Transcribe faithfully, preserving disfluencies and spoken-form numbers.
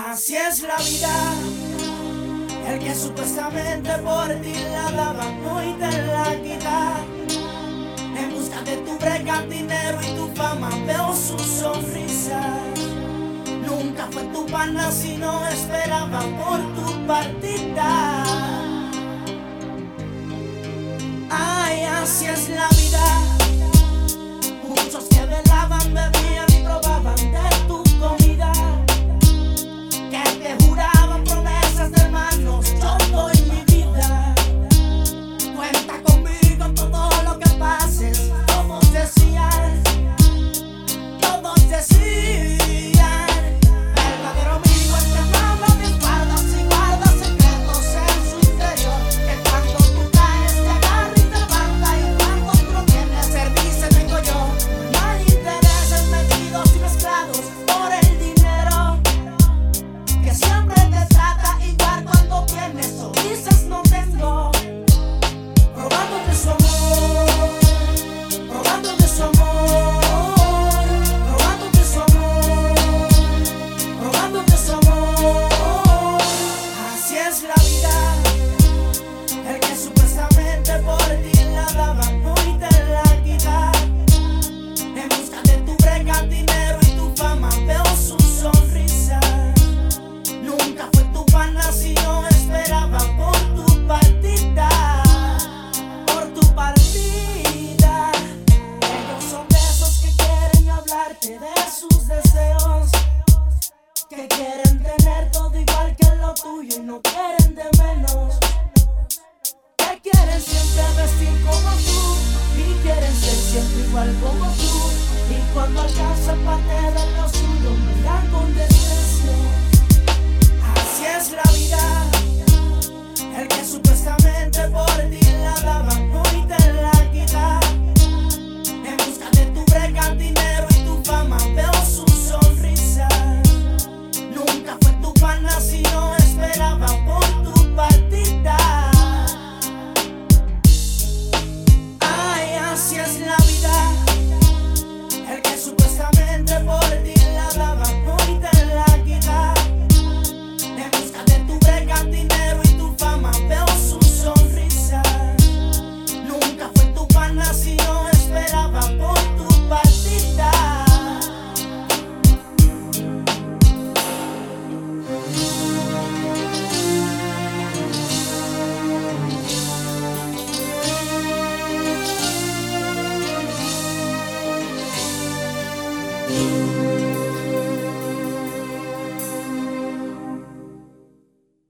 Así es la vida, el que supuestamente por ti la daba hoy te la quita. En busca de tu breca, dinero y tu fama, veo su sonrisa. Nunca fue tu pana si no esperaba por tu partida. Ay, así es la vida. Muchos que velaban, bebían y probaban de tu comida, que te juraban promesas de hermanos. Yo doy mi vida, cuenta conmigo todo lo que pases. Todos decían, todos decían, verdadero amigo es que no habla de espaldas y guarda secretos en su interior, que cuando tú caes te agarra y te levanta, y cuando tú lo tienes él dice tengo yo. No hay intereses metidos y mezclados por el dinero, que siempre te trata igual cuando tienes o dices no tengo. Robándote su amor, robándote su amor, robándote su amor, robándote su amor. Así es la vida, el que supuestamente por ti la daba hoy te la quita. En busca de tu breca, dinero y tu fama, veo su sonrisa. Nunca fue tu pana si no esperaba por tu partida, por tu partida. Ellos son de esos que quieren hablarte de sus deseos, que quieren tener todo igual que lo tuyo y no quieren de menos, que quieren siempre vestir como tú y quieren ser siempre igual como tú. Y cuando alcanzan parte de lo suyo, miran con desprecio.